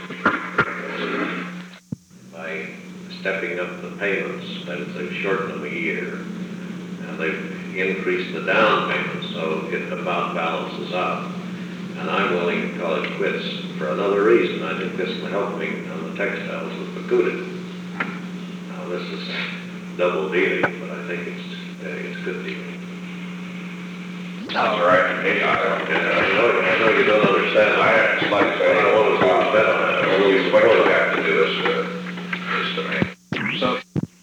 by stepping up the payments, that is, they've shortened them a year. And they've increased the down payment, so it about balances out. And I'm willing to call it quits for another reason. I think this will help me on the textiles with Pacuda. Now this is double dealing, but I think it's good dealing. Sounds right to me. I know you don't understand. It's like I say, I want to understand that. What you have to do is to make. So.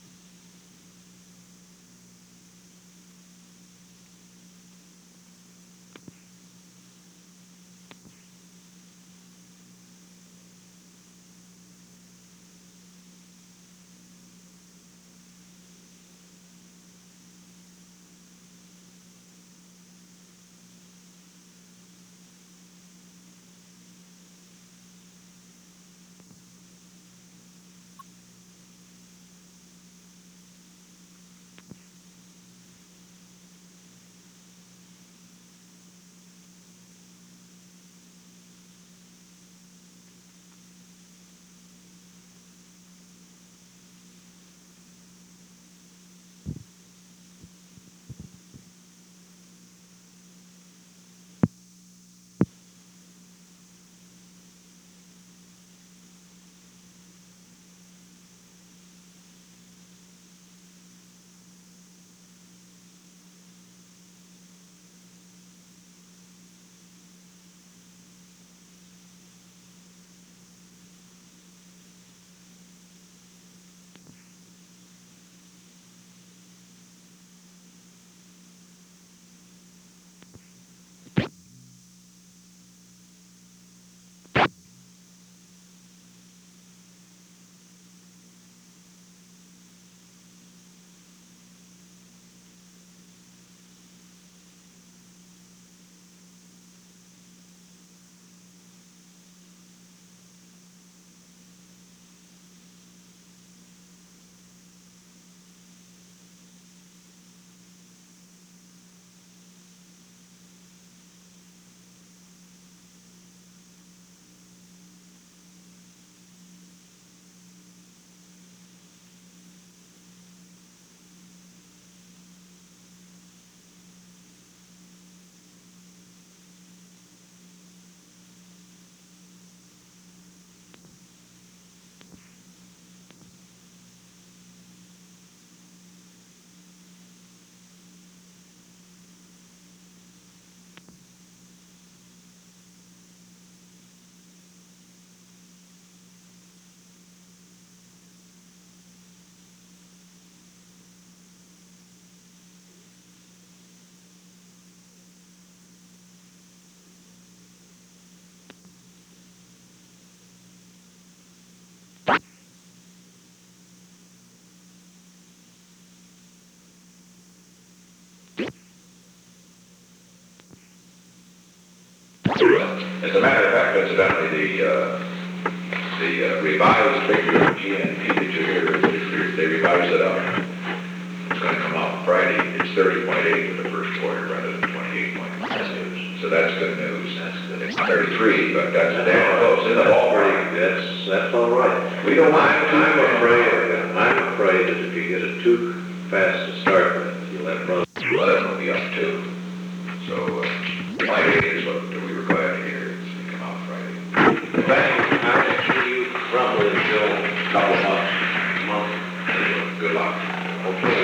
As a matter of fact, incidentally, the revised figure of GNP that you hear, they revised it up. It's going to come out Friday. It's 30.8 for the first quarter rather than 28.2. So that's good news. That's good. It's 33, but that's damn close. In the ballpark. That's all right. We don't mind. I'm afraid that if you get it too fast to start with, you'll have problems. Well, that will be up too. So, my idea is what we were glad to hear. It's going to come out Friday. I'll see you probably until a couple months. Good luck. Okay.